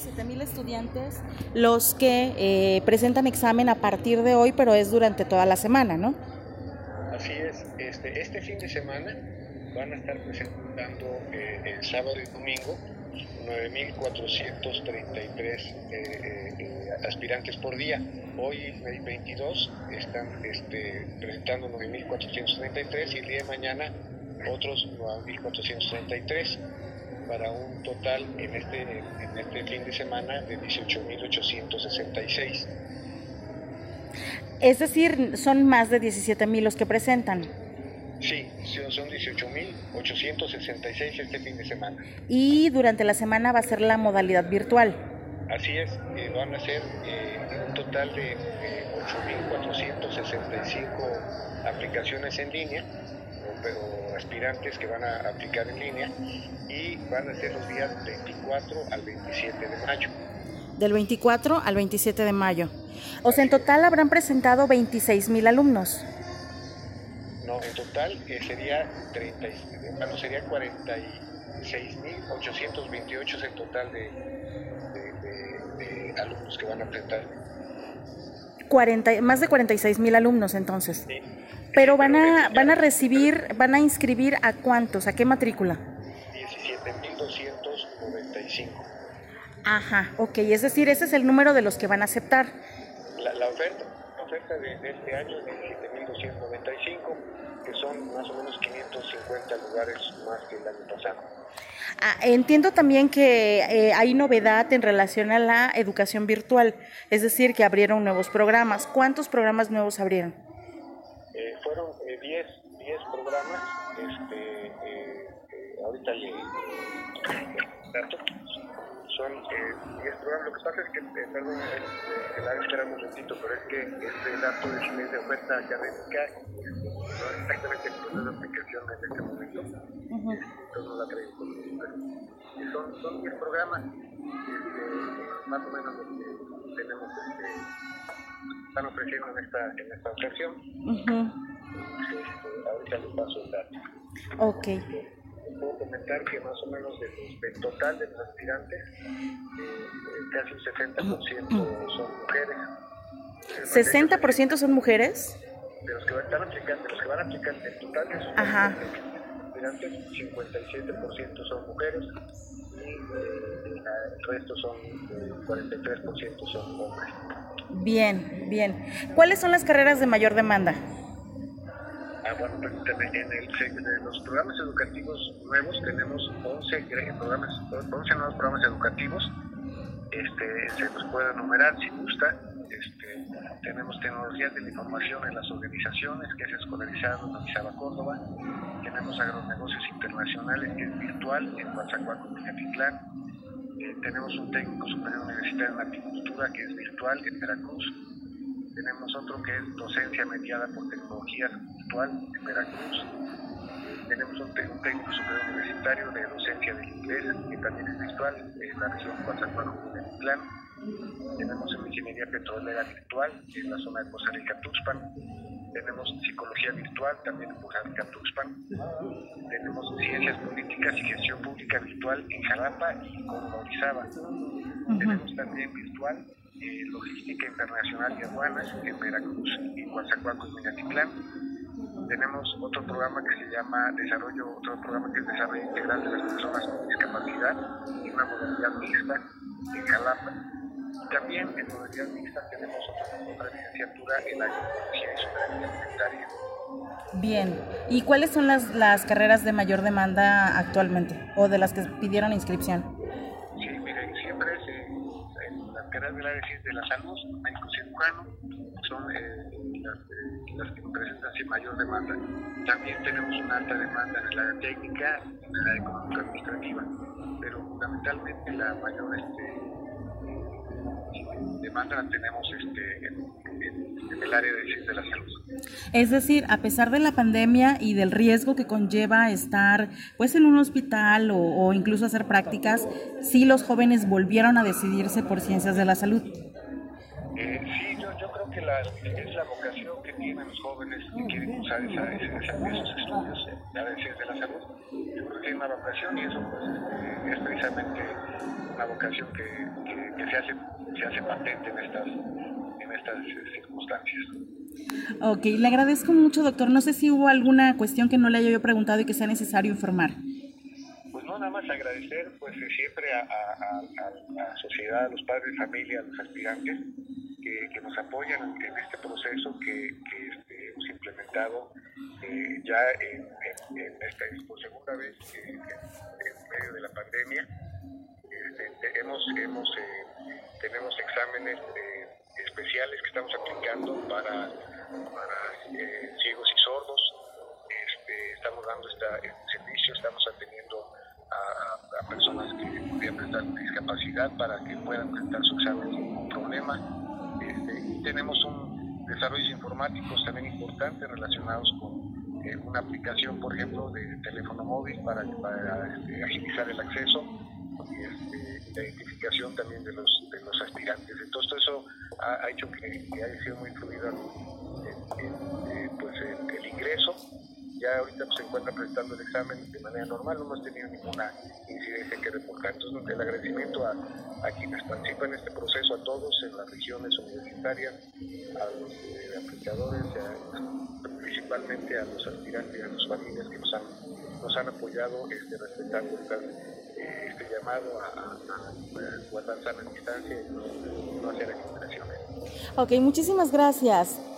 17,000 estudiantes los que presentan examen a partir de hoy, pero es durante toda la semana, ¿no? Así es. Este fin de semana van a estar presentando el sábado y domingo 9,433 aspirantes por día. Hoy, el 22, están presentando 9,433 y el día de mañana otros 9,433, para un total en este fin de semana de 18,866. Es decir, son más de 17,000 los que presentan. Sí, son 18,866 este fin de semana. Y durante la semana va a ser la modalidad virtual. Así es, van a ser un total de 8,465 aplicaciones en línea, pero aspirantes que van a aplicar en línea, y van a ser los días 24 al 27 de mayo. Del 24 al 27 de mayo. O sea, en total habrán presentado 26,000 alumnos. No, en total sería 46,828 es el total de alumnos que van a presentar. Más de 46,000 alumnos entonces. Sí. Pero van a inscribir ¿a cuántos? ¿A qué matrícula? 17,295. Ajá, ok, es decir, ese es el número de los que van a aceptar. La oferta de este año es de 17,295, que son más o menos 550 lugares más que el año pasado. Entiendo también que hay novedad en relación a la educación virtual, es decir, que abrieron nuevos programas. ¿Cuántos programas nuevos abrieron? Fueron 10 programas. Ahorita son 10 programas. Lo que pasa es que, perdón, que la espera un momentito, pero es que este dato es de oferta académica, no exactamente el proceso de aplicación en este momento. Entonces no la traigo conmigo, pero son 10 programas, más o menos lo que tenemos, están ofreciendo en esta ocasión. Ahorita les paso el dato. Ok. Puedo comentar que más o menos del total de los aspirantes, casi un 60% son mujeres. ¿60% son mujeres? De los que van a aplicar, el total de esos aspirantes, 57% son mujeres y el resto son 43% son hombres. Bien, bien. ¿Cuáles son las carreras de mayor demanda? Bueno, en los programas educativos nuevos tenemos 11 nuevos programas educativos. Se los puede enumerar si gusta. Tenemos tecnologías de la información en las organizaciones, que es Escolarizado en Orizaba, Córdoba. Tenemos agronegocios internacionales, que es virtual en Coatzacoalcos, Minatitlán. Tenemos un técnico superior universitario en agricultura, que es virtual en Veracruz. Tenemos otro que es docencia mediada por tecnologías virtual en Veracruz. Tenemos un técnico superior universitario de docencia del inglés, que también es virtual en la región Coatzacoalcos, Minatitlán. Tenemos ingeniería petrolera virtual en la zona de Poza Rica, Tuxpan. Tenemos psicología virtual también en Poza Rica, Tuxpan. Tenemos ciencias políticas y gestión pública virtual en Jalapa y Orizaba. Tenemos también virtual logística internacional y aduanas en Veracruz y Coatzacoalcos, Minatitlán. Tenemos otro programa que se llama Desarrollo Integral de las Personas con Discapacidad, y una modalidad mixta en Jalapa. También en modalidad mixta tenemos otra licenciatura en agronomía y soberanía alimentaria. Bien, ¿y cuáles son las carreras de mayor demanda actualmente, o de las que pidieron inscripción? Sí, miren, siempre en las carreras del área de la salud, médico cirujano, son las que presentan mayor demanda. También tenemos una alta demanda en el área técnica, en el área económica administrativa, pero fundamentalmente la mayor demanda la tenemos en el área de la salud. Es decir, a pesar de la pandemia y del riesgo que conlleva estar pues en un hospital o incluso hacer prácticas, sí los jóvenes volvieron a decidirse por ciencias de la salud. Sí, yo yo creo que es la vocación que tienen los jóvenes que quieren usar esos estudios de la ciencia de la salud. Yo creo que tienen una vocación y eso pues, es precisamente una vocación que se hace patente en estas circunstancias. Ok, le agradezco mucho, doctor. No sé si hubo alguna cuestión que no le haya yo preguntado y que sea necesario informar. Pues no, nada más agradecer pues siempre a la sociedad, a los padres de familia, a los aspirantes que nos apoyan en este proceso que hemos implementado ya en esta por segunda vez en medio de la pandemia. Tenemos exámenes especiales que estamos aplicando para ciegos y sordos. Estamos dando este servicio, estamos atendiendo a personas que podrían presentar discapacidad para que puedan presentar su examen sin problema. Y tenemos un desarrollos informáticos también importantes relacionados con una aplicación, por ejemplo, de teléfono móvil para agilizar el acceso y la identificación también de los aspirantes. Entonces todo eso ha hecho que haya sido muy fluido el ingreso. Ya ahorita se encuentra presentando el examen de manera normal, no hemos tenido ninguna incidencia que reportar. Entonces el agradecimiento a quienes participan en este proceso, a todos en las regiones universitarias, a los aplicadores, principalmente a los aspirantes y a las familias que nos han apoyado respetando este llamado a guardar sana distancia y no hacer aglomeraciones. Ok, muchísimas gracias.